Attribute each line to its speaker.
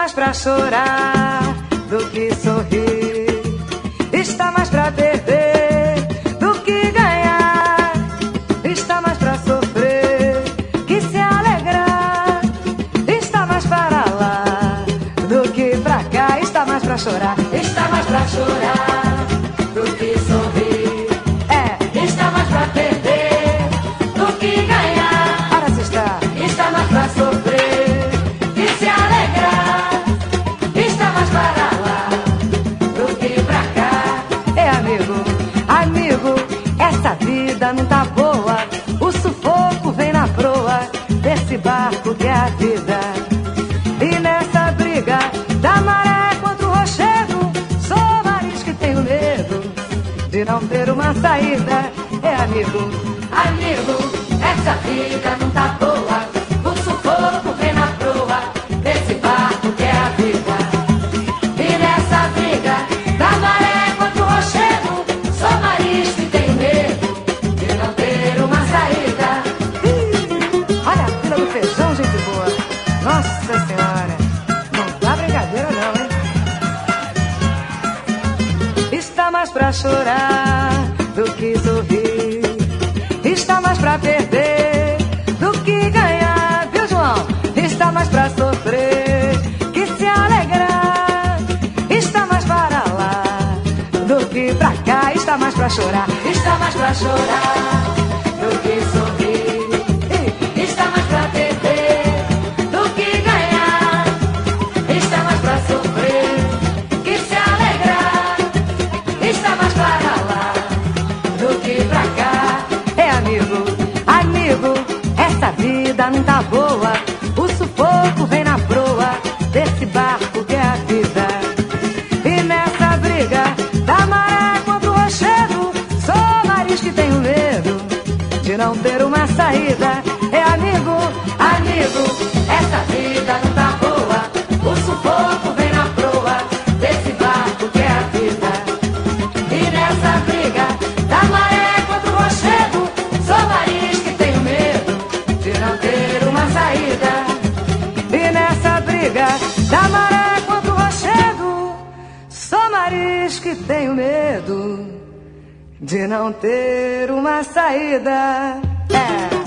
Speaker 1: mais pra chorar do que sorrir, está mais pra perder do que ganhar, está mais pra sofrer que se alegrar, está mais para lá do que pra cá, está mais pra chorar, está mais pra chorar do que sorrir, está mais pra perder do que ganhar, ora se está mais pra sofrer que se alegrar, está mais para lá do que pra cá. É amigo, amigo, essa vida não tá boa, o sufoco vem na proa desse barco que é a vida. E nessa briga da maré contra o rochedo, sou maris que tenho medo de não ter uma saída. É amigo, amigo, essa vida não tá boa, o sufoco vem na proa desse barco que é a vida. E nessa briga da maré contra o rochedo, sou maris que tenho medo de não ter uma saída. Olha a fila do feijão, gente boa. Nossa Senhora, não dá brincadeira não, hein? Está mais pra chorar do que sorrir, está mais pra perder do que ganhar, viu, João? Está mais pra sofrer que se alegrar, está mais para lá do que pra cá, está mais pra chorar, está mais pra chorar do que sorrir, está mais pra perder do que ganhar, está mais pra sofrer que se alegrar, está mais para lá do que pra cá. É amigo, amigo, essa vida não tá boa, o sufoco vem na proa desse barco que é a vida. E nessa briga da maré contra o rochedo, sou maris que tenho medo de não ter uma saída. É amigo, amigo, essa vida não tá boa, o sufoco vem na proa desse barco que é a vida. E nessa briga da maré contra o rochedo, sou maris que tenho medo de não ter uma saída. E nessa briga da maré contra o rochedo, sou maris que tenho medo de não ter uma saída.